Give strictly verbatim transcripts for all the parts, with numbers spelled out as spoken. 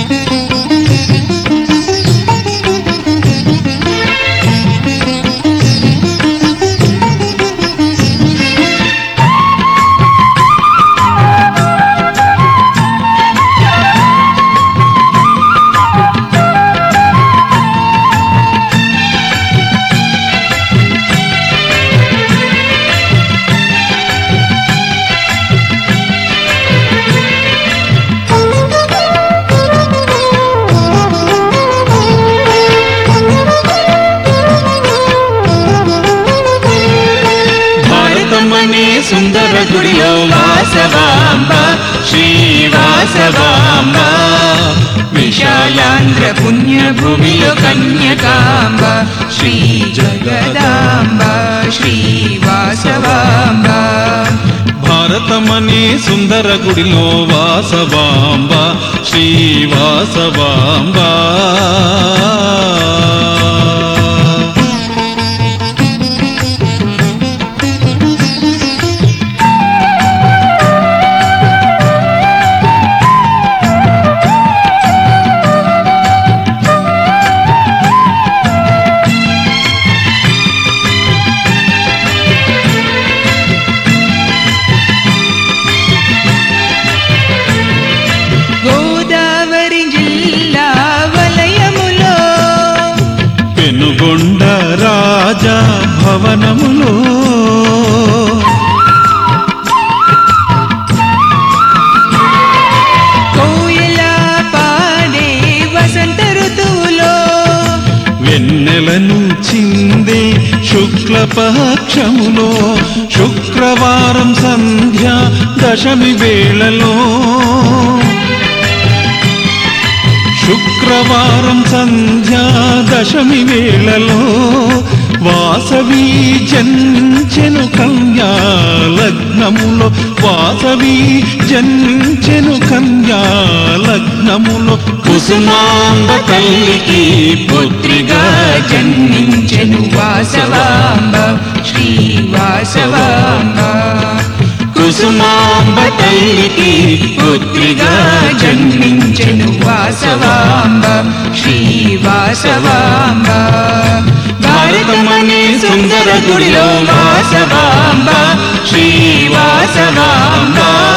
సుందర గుడిలో వాసవాంబ శ్రీవాసవాంబ విశాలాంధ్ర పుణ్యభూమిలో కన్యకాంబ శ్రీ జగదాంబ శ్రీవాసవాంబ భారతమనే సుందర గుడిలో వాసవాంబ శ్రీవాసవాంబ పెనుగొండ రాజా భవనములో కోయిల పాడే వసంత ఋతువులో వెన్నెలను చిందే శుక్లపక్షములో శుక్రవారం సంధ్యా దశమి వేళలో శుక్రవారం సంధ్యా దశమి వేళలో వాసవి జన్మించెను కన్యా లగ్నములో వాసవి జన్మించెను కన్యా లగ్నములో కుసుమాంబ తల్లికి పుత్రిగా జన్మించెను వాసవాంబ శ్రీవాసవాంబ కుసుమాంబ తల్లికి పుత్రిగా జన్మించెను వాసవాంబ శ్రీవాసవాంబ భారతమనే సుందర గుడిలో వాసవాంబ శ్రీవాసవాంబ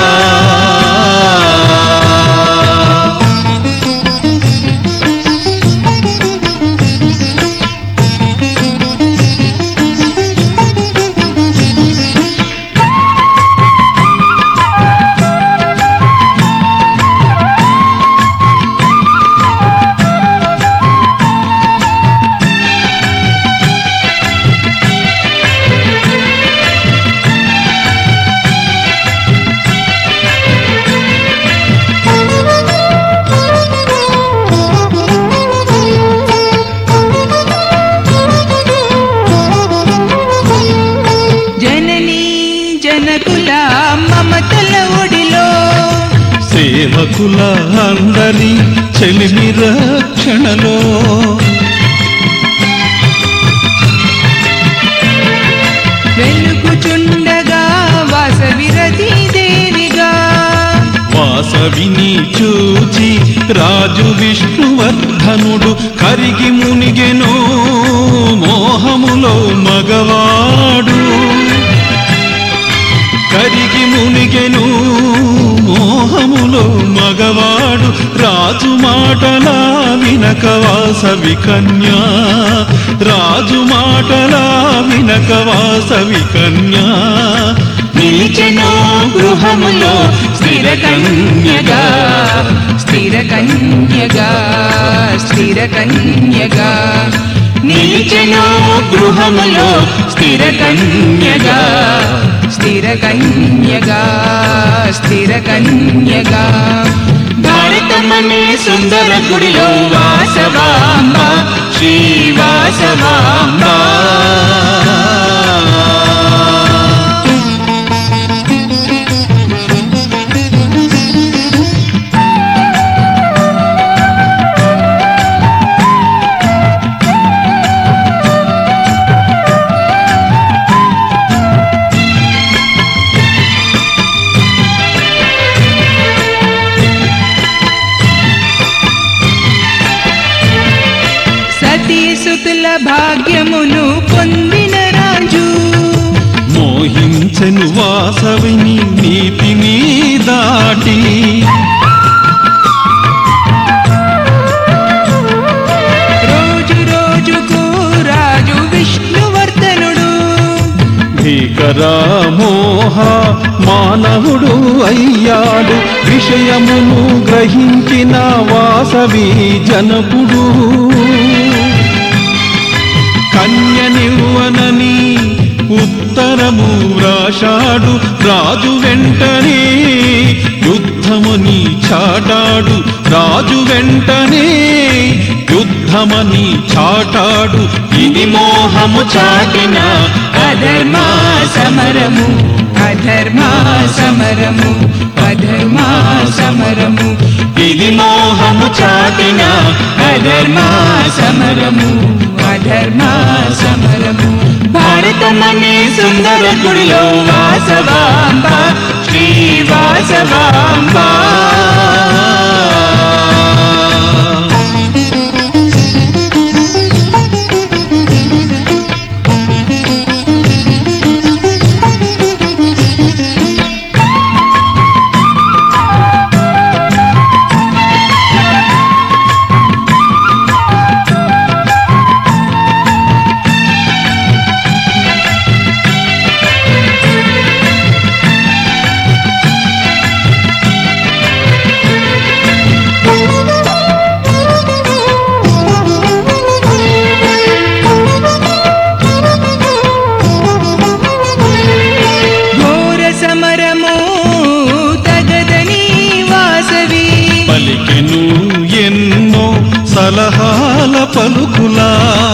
మమతల ఒడిలో సేవకుల అందరి చెలిమి రక్షణలో వెలుగుచుండగా వాసవిరతి దేవిగా వాసవిని చూచి రాజు విష్ణువర్ధనుడు కరిగి మునిగెను మోహములో మగవాడు కరిగి మునిగెను మోహములో మగవాడు రాజు మాటలా వినక వాసవి కన్యా రాజు మాటలా వినక వాసవి కన్యా నిలిచెను గృహములో స్థిర కన్యగా స్థిర కన్యగా స్థిర కన్యగా నిలిచెను గృహములో స్థిర కన్యగా స్థిర కన్యగా స్థిర కన్యగా భారతమనే సుందర గుడిలో వాసవాంబ శ్రీవాసవాంబ త్రిమూర్తుల భాగ్యమును పొందిన రాజు మోహించెను వాసవిని నీతిని దాటి రోజు రోజుకు రాజు విష్ణువర్ధనుడు భీకరా మోహ మానవుడు అయ్యాడు విషయమును గ్రహించిన వాసవి జనకుడు కన్యనివ్వనని ఉత్తరము వ్రాశాడు రాజు వెంటనే యుద్ధముని చాటాడు రాజు వెంటనే యుద్ధమని చాటాడు ఇది మోహము చాటిన అధర్మా సమరము అధర్మా సమరము అధర్మా సమరము ఇది మోహము చాటిన అధర్మా సమరము అధర్మా సమరము భారతమనే సుందర గుడిలో వాసవాంబ శ్రీ వాసవాంబ పలికెను ఎన్నో సలహాల పలుకులా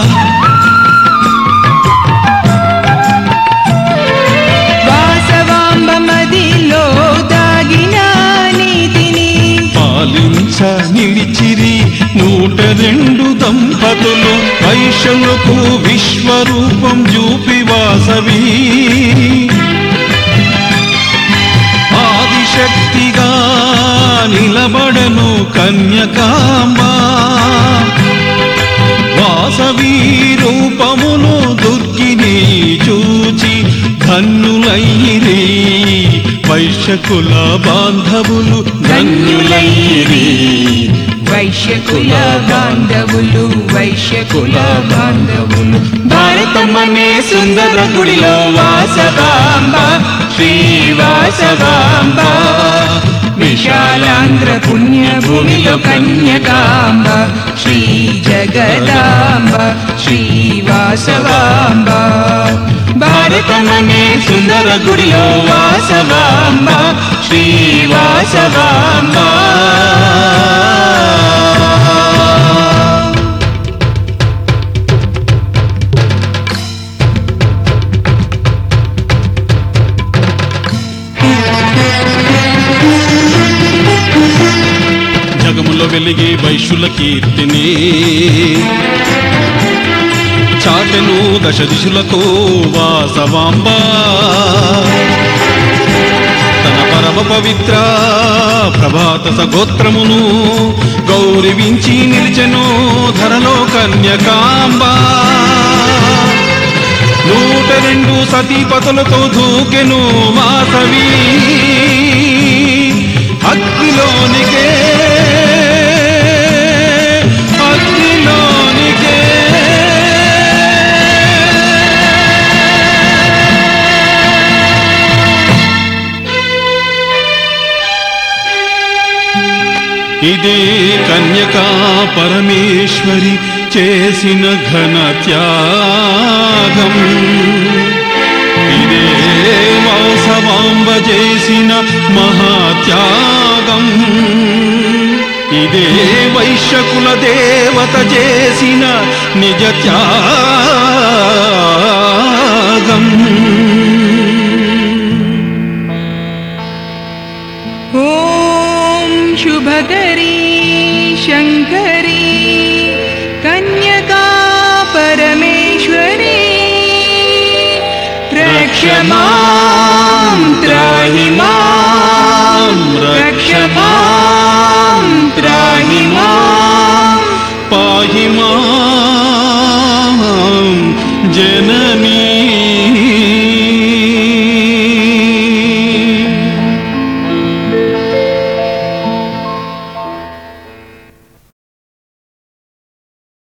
వాసవాంబ మదిలో దాగిన నీతిని పాలించ నిలిచిరి నూట రెండు దంపతులు వైశ్యులకు విశ్వరూపం చూపి వాసవి ఆదిశక్తిగా నిలబడను కన్యకాంబ వాసవి రూపమును దుర్గిని చూచి ధన్యులైరి వైశ్యకుల బాంధవులు ధన్యులైరి వైశ్యకుల బాంధవులు వైశ్యకుల బాంధవులు భారతమనే సుందర గుడిలో వాసవాంబ శ్రీ వాసవాంబ విశాలాంధ్ర పుణ్యభూమిలో కన్యకాంబ శ్రీ జగదాంబ శ్రీ వాసవాంబ భారతమనే సుందర గుడిలో వాసవాంబ శ్రీ వాసవాంబ జగములో వెలిగే వైశ్యుల కీర్తిని చాటెను దశ దిశులకు వాసవాంబ తన పరమ పవిత్ర ప్రభాత సగోత్రమును గౌరవించి నిలిచెను ధరలో కన్యకాంబ నూట రెండు సతీపతులతో దూకెను వాసవి అగ్నిలోనికే అగ్నిలోనికే ఇదే కన్యకా పరమేశ్వరి చేసిన ఘన త్యాగం ఇదే వాసవాంబ చేసిన మహాత్యాగం ఇదే వైశ్యకుల దేవత చేసిన నిజ త్యాగం ఓం శుభకరీ శంకరీ కన్యకా పరమేశ్వరీ రక్షమాం త్రాహి మాం రక్షమాం త్రాహి మాం పాహి మాం జననీ